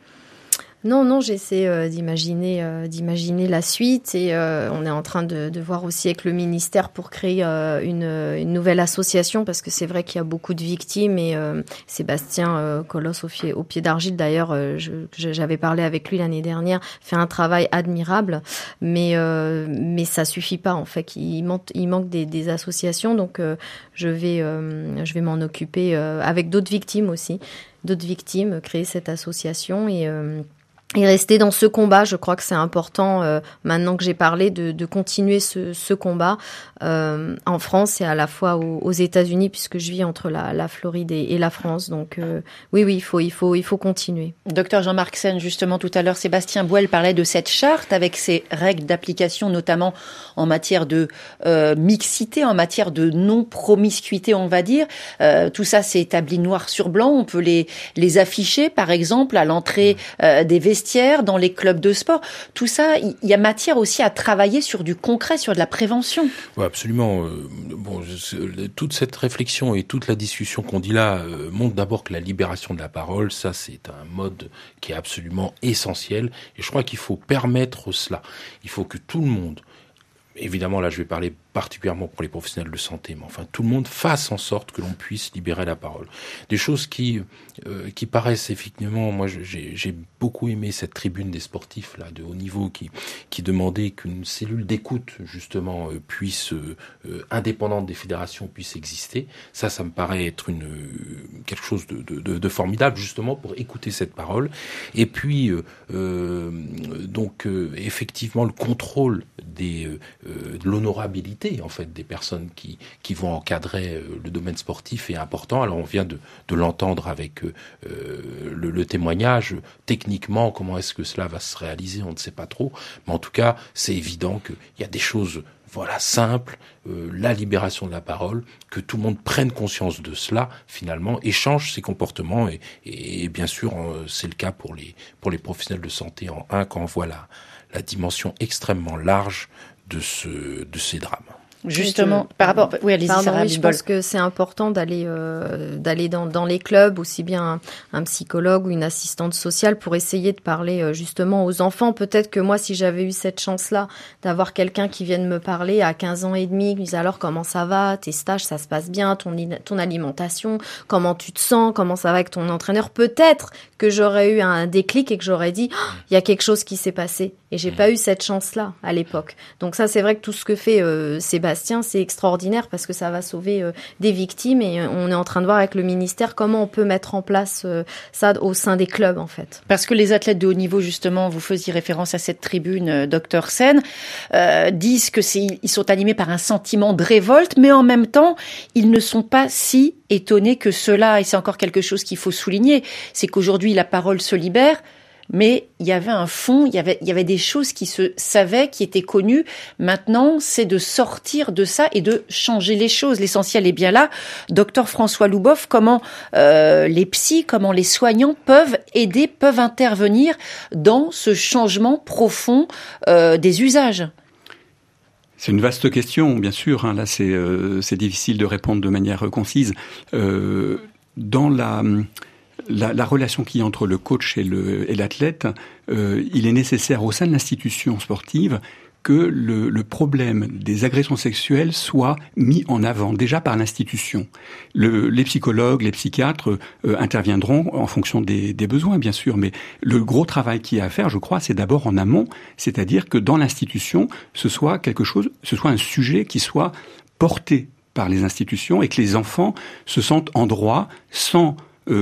Non, j'essaie d'imaginer la suite et on est en train de voir aussi avec le ministère pour créer une nouvelle association parce que c'est vrai qu'il y a beaucoup de victimes et Sébastien Colosse au pied d'argile d'ailleurs, j'avais parlé avec lui l'année dernière, fait un travail admirable, mais ça suffit pas en fait, il manque des associations donc je vais m'en occuper avec d'autres victimes aussi, créer cette association et rester dans ce combat. Je crois que c'est important, maintenant que j'ai parlé, de continuer ce combat en France et à la fois aux États-Unis, puisque je vis entre la Floride et la France. Donc oui, il faut continuer. Docteur Jean-Marc Sen, justement, tout à l'heure, Sébastien Bouel parlait de cette charte avec ses règles d'application, notamment en matière de mixité, en matière de non-promiscuité, on va dire. Tout ça, c'est établi noir sur blanc. On peut les afficher, par exemple, à l'entrée des vestiaires, dans les clubs de sport. Tout ça, il y a matière aussi à travailler sur du concret, sur de la prévention. Oui, absolument. Toute cette réflexion et toute la discussion qu'on dit là montre d'abord que la libération de la parole, ça c'est un mode qui est absolument essentiel. Et je crois qu'il faut permettre cela. Il faut que tout le monde, évidemment là je vais parler particulièrement pour les professionnels de santé, mais enfin tout le monde fasse en sorte que l'on puisse libérer la parole. Des choses qui paraissent effectivement, moi j'ai beaucoup aimé cette tribune des sportifs là de haut niveau qui demandait qu'une cellule d'écoute justement puisse indépendante des fédérations puisse exister. Ça me paraît être quelque chose de formidable justement pour écouter cette parole. Et puis effectivement le contrôle de l'honorabilité en fait des personnes qui vont encadrer le domaine sportif est important. Alors on vient de l'entendre avec le témoignage. Techniquement, comment est-ce que cela va se réaliser, on ne sait pas trop. Mais en tout cas, c'est évident qu'il y a des choses simples, la libération de la parole, que tout le monde prenne conscience de cela finalement et change ses comportements et bien sûr c'est le cas pour les professionnels de santé quand on voit la dimension extrêmement large de ces drames. Justement, par rapport, oui, allez-y, Sarah Abitbol. Je pense que c'est important d'aller dans les clubs, aussi bien un psychologue ou une assistante sociale pour essayer de parler justement aux enfants. Peut-être que moi, si j'avais eu cette chance-là d'avoir quelqu'un qui vienne me parler à 15 ans et demi, qui me dise alors comment ça va, tes stages, ça se passe bien, ton alimentation, comment tu te sens, comment ça va avec ton entraîneur. Peut-être que j'aurais eu un déclic et que j'aurais dit il y a quelque chose qui s'est passé. Et j'ai pas eu cette chance-là à l'époque. Donc ça, c'est vrai que tout ce que fait Sébastien, c'est extraordinaire parce que ça va sauver des victimes et on est en train de voir avec le ministère comment on peut mettre en place ça au sein des clubs en fait. Parce que les athlètes de haut niveau, justement, vous faisiez référence à cette tribune, Dr Sen, disent que ils sont animés par un sentiment de révolte, mais en même temps, ils ne sont pas si étonnés que cela. Et c'est encore quelque chose qu'il faut souligner, c'est qu'aujourd'hui la parole se libère. mais il y avait un fond, il y avait des choses qui se savaient, qui étaient connues. Maintenant, c'est de sortir de ça et de changer les choses. L'essentiel est bien là. Docteur François Louboff, comment les psys, comment les soignants peuvent aider, peuvent intervenir dans ce changement profond des usages? C'est une vaste question, bien sûr. Là, c'est difficile de répondre de manière concise. Dans la relation qu'il y a entre le coach et l'athlète, il est nécessaire au sein de l'institution sportive que le problème des agressions sexuelles soit mis en avant déjà par l'institution. Les psychologues, les psychiatres interviendront en fonction des besoins, bien sûr, mais le gros travail qu'il y a à faire, je crois, c'est d'abord en amont, c'est-à-dire que dans l'institution, ce soit un sujet qui soit porté par les institutions et que les enfants se sentent en droit sans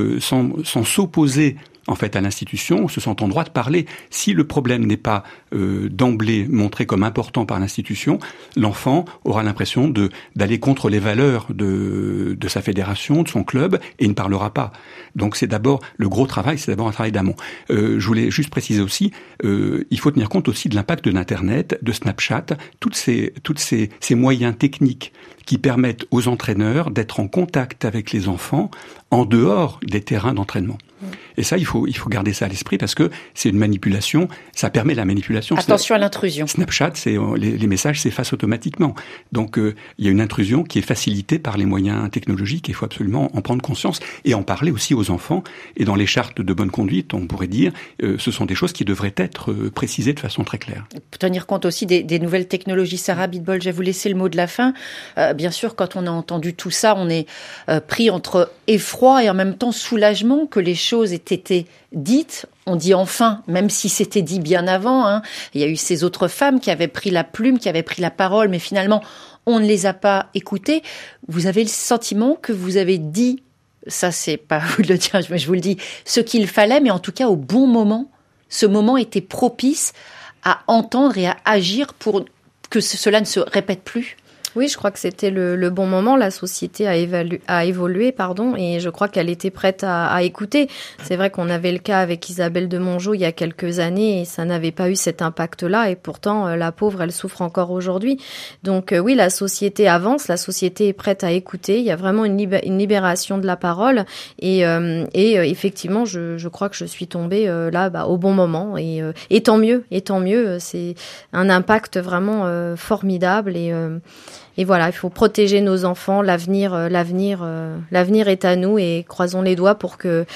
s'opposer en fait à l'institution, se sentent en droit de parler. Si le problème n'est pas d'emblée montré comme important par l'institution, l'enfant aura l'impression d'aller contre les valeurs de sa fédération, de son club, et il ne parlera pas. Donc c'est d'abord le gros travail, c'est d'abord un travail d'amont. Je voulais juste préciser aussi, il faut tenir compte aussi de l'impact de l'Internet, de Snapchat, toutes ces moyens techniques qui permettent aux entraîneurs d'être en contact avec les enfants en dehors des terrains d'entraînement. Et ça, il faut garder ça à l'esprit parce que c'est une manipulation, ça permet la manipulation. Attention à l'intrusion. Snapchat, les messages s'effacent automatiquement. Donc, il y a une intrusion qui est facilitée par les moyens technologiques et il faut absolument en prendre conscience et en parler aussi aux enfants. Et dans les chartes de bonne conduite, on pourrait dire, ce sont des choses qui devraient être précisées de façon très claire. Pour tenir compte aussi des nouvelles technologies. Sarah Abitbol, je vais vous laisser le mot de la fin. Bien sûr, quand on a entendu tout ça, on est pris entre effroi et en même temps soulagement que les choses aient été dites. On dit enfin, même si c'était dit bien avant. Il y a eu ces autres femmes qui avaient pris la plume, qui avaient pris la parole, mais finalement, on ne les a pas écoutées. Vous avez le sentiment que vous avez dit, ça c'est pas à vous de le dire, je vous le dis, ce qu'il fallait, mais en tout cas au bon moment. Ce moment était propice à entendre et à agir pour que cela ne se répète plus. Oui, je crois que c'était le bon moment. La société a évolué, et je crois qu'elle était prête à écouter. C'est vrai qu'on avait le cas avec Isabelle de Mongeau il y a quelques années et ça n'avait pas eu cet impact-là. Et pourtant, la pauvre, elle souffre encore aujourd'hui. Donc oui, la société avance, la société est prête à écouter. Il y a vraiment une libération de la parole. Et effectivement, je crois que je suis tombée là au bon moment. Et tant mieux. C'est un impact vraiment formidable et voilà, il faut protéger nos enfants. L'avenir est à nous et croisons les doigts pour que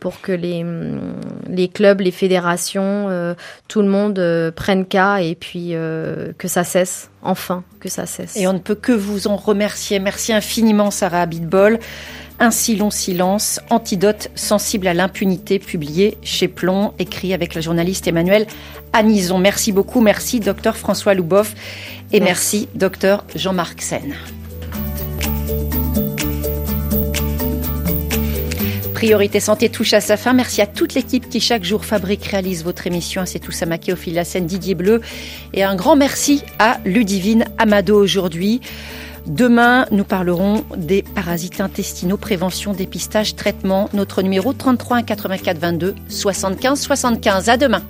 les clubs, les fédérations, tout le monde prenne cas et puis que ça cesse, enfin, que ça cesse. Et on ne peut que vous en remercier. Merci infiniment, Sarah Abitbol. Un si long silence, antidote sensible à l'impunité, publié chez Plomb, écrit avec la journaliste Emmanuelle Anison. Merci beaucoup, merci Dr François Louboff et merci Dr Jean-Marc Sen. Priorité Santé touche à sa fin. Merci à toute l'équipe qui chaque jour fabrique, réalise votre émission. C'est tout Samaké, Ophélie Lassène, Didier Bleu. Et un grand merci à Ludivine Amado aujourd'hui. Demain, nous parlerons des parasites intestinaux, prévention, dépistage, traitement. Notre numéro 33 1 84 22 75 75. À demain.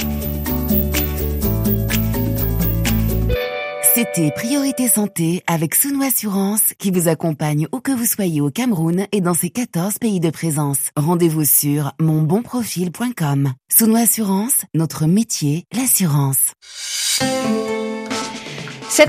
C'était Priorité Santé avec Souno Assurance qui vous accompagne où que vous soyez au Cameroun et dans ses 14 pays de présence. Rendez-vous sur monbonprofil.com. Souno Assurance, notre métier, l'assurance.